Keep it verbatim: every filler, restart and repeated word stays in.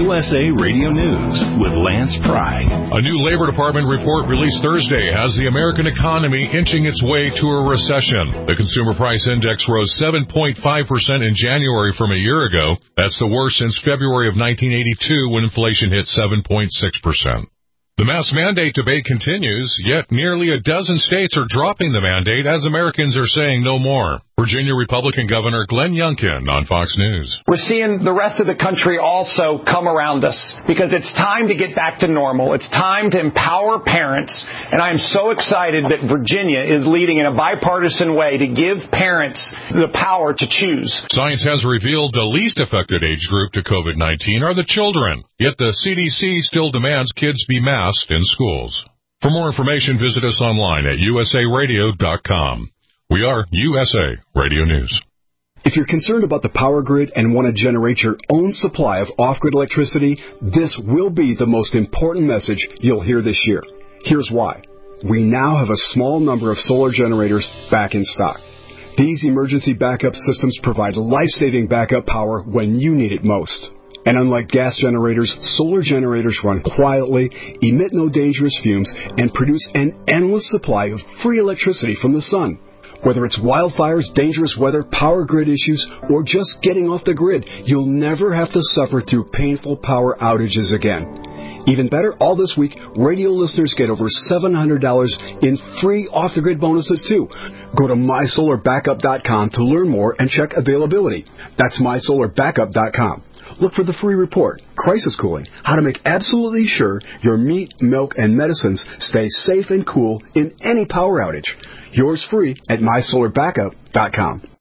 U S A Radio News with Lance Pry. A new Labor Department report released Thursday has the American economy inching its way to a recession. The Consumer Price Index rose seven point five percent in January from a year ago. That's the worst since February of nineteen eighty-two, when inflation hit seven point six percent. The mask mandate debate continues, yet nearly a dozen states are dropping the mandate as Americans are saying no more. Virginia Republican Governor Glenn Youngkin on Fox News. We're seeing the rest of the country also come around us because it's time to get back to normal. It's time to empower parents, and I am so excited that Virginia is leading in a bipartisan way to give parents the power to choose. Science has revealed the least affected age group to COVID nineteen are the children, yet the C D C still demands kids be masked in schools. For more information, visit us online at U S A radio dot com. We are U S A Radio News. If you're concerned about the power grid and want to generate your own supply of off-grid electricity, this will be the most important message you'll hear this year. Here's why. We now have a small number of solar generators back in stock. These emergency backup systems provide life-saving backup power when you need it most. And unlike gas generators, solar generators run quietly, emit no dangerous fumes, and produce an endless supply of free electricity from the sun. Whether it's wildfires, dangerous weather, power grid issues, or just getting off the grid, you'll never have to suffer through painful power outages again. Even better, all this week, radio listeners get over seven hundred dollars in free off-the-grid bonuses, too. Go to my solar backup dot com to learn more and check availability. That's my solar backup dot com. Look for the free report, Crisis Cooling, how to make absolutely sure your meat, milk, and medicines stay safe and cool in any power outage. Yours free at my solar backup dot com.